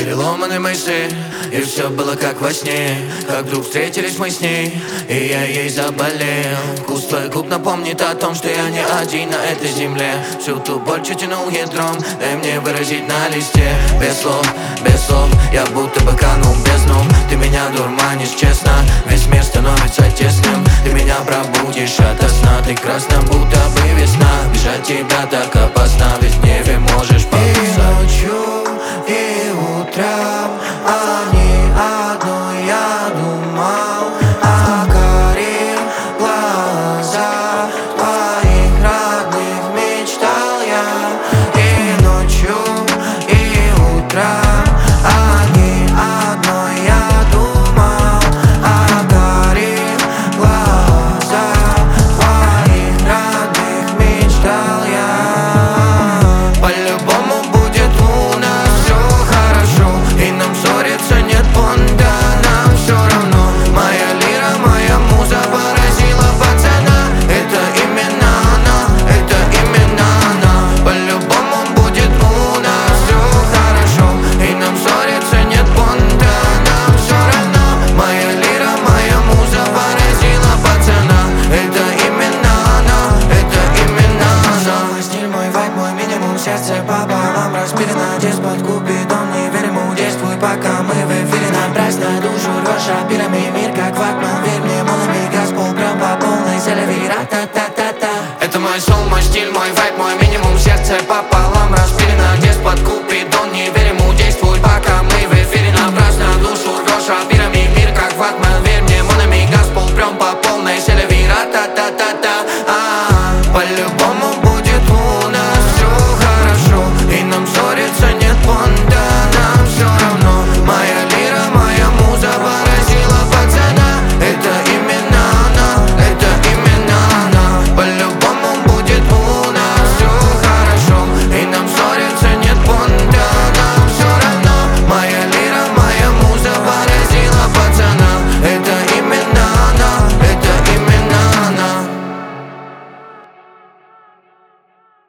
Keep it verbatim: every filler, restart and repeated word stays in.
переломаны мысли, и все было как во сне. Как вдруг встретились мы с ней, и я ей заболел. Вкус твоих губ напомнит о том, что я не один на этой земле. Всю ту боль чуть тянул ядром, дай мне выразить на листе. Без слов, без слов, я будто бы канул в бездну. Ты меня дурманишь, честно, весь мир становится тесным. Ты меня пробудишь ото сна, ты красна, будто бы весна. Бежать тебя так опасно, ведь в небе можешь попасться. И ночью, и утром, а не одной я думал о карих глазах твоих родных, мечтал я. И ночью, и утром, а не одной я думал о карих глазах твоих родных, мечтал я. По-любому будет у нас все хорошо, и нам ссориться нет понта, нам все равно. Моя лира, моя муза поразила пацана. Это именно она, это именно она. По-любому будет у нас все хорошо, и нам ссориться нет понта, нам все равно. Моя лира, моя муза поразила пацана. Это именно она, это именно она. Мой стиль, мой вайб, мой минимум, сердце пополам распилено. Деспот, купидон, не верь ему, действуй, пока мы в эфире. Набрать на душу, рвешь шапирами мир, как ватман. Верь мне, молами, газ, полграмм по полной, селяви, ра-та-та-та-та. Это мой сон, мой стиль, мой вайб.